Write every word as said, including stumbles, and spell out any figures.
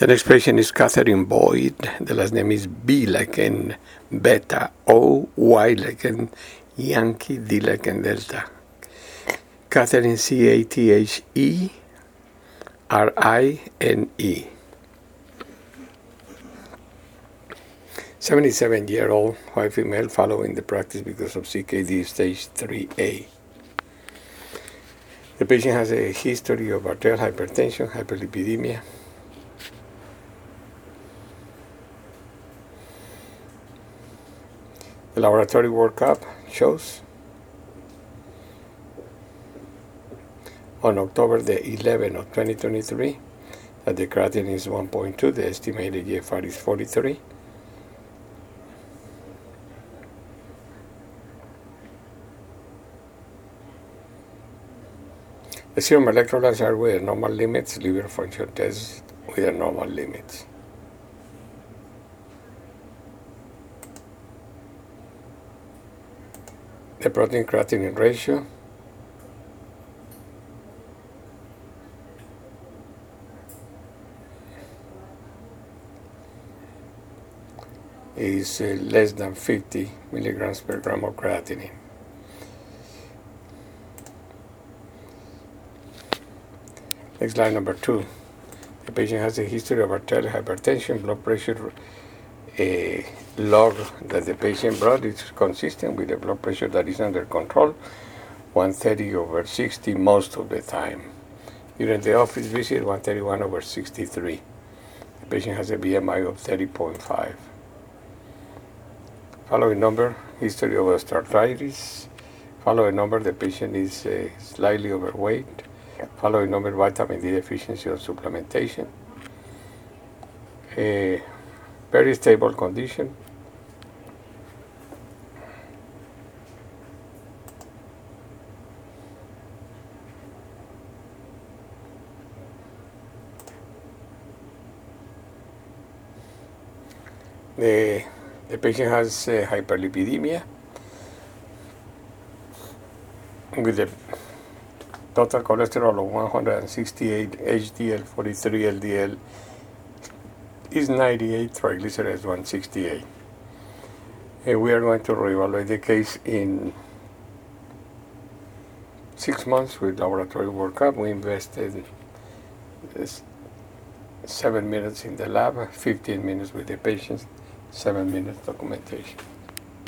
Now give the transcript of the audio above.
The next patient is Catherine Boyd. The last name is B like in beta, O, Y like in Yankee, D like in Delta. Catherine, C A T H E R I N E. seventy-seven-year-old white female following the practice because of C K D stage three A. The patient has a history of arterial hypertension, hyperlipidemia. The laboratory workup shows on October the eleventh of twenty twenty-three that the creatinine is one point two, the estimated G F R is forty-three. The serum electrolytes are within normal limits, liver function test within normal limits. The protein creatinine ratio is uh, less than fifty milligrams per gram of creatinine. Next slide, number two. The patient has a history of arterial hypertension, blood pressure. A log that the patient brought is consistent with the blood pressure that is under control, one thirty over sixty most of the time. During the office visit, one thirty-one over sixty-three. The patient has a B M I of thirty point five. Following number, history of osteoarthritis. Following number, the patient is uh, slightly overweight. Following number, vitamin D deficiency or supplementation. A very stable condition. The, the patient has uh, hyperlipidemia with the total cholesterol of one hundred sixty-eight, H D L forty-three, L D L is ninety-eight, triglycerides one sixty-eight. And we are going to reevaluate the case in six months with laboratory workup. We invested seven minutes in the lab, fifteen minutes with the patients, seven minutes documentation.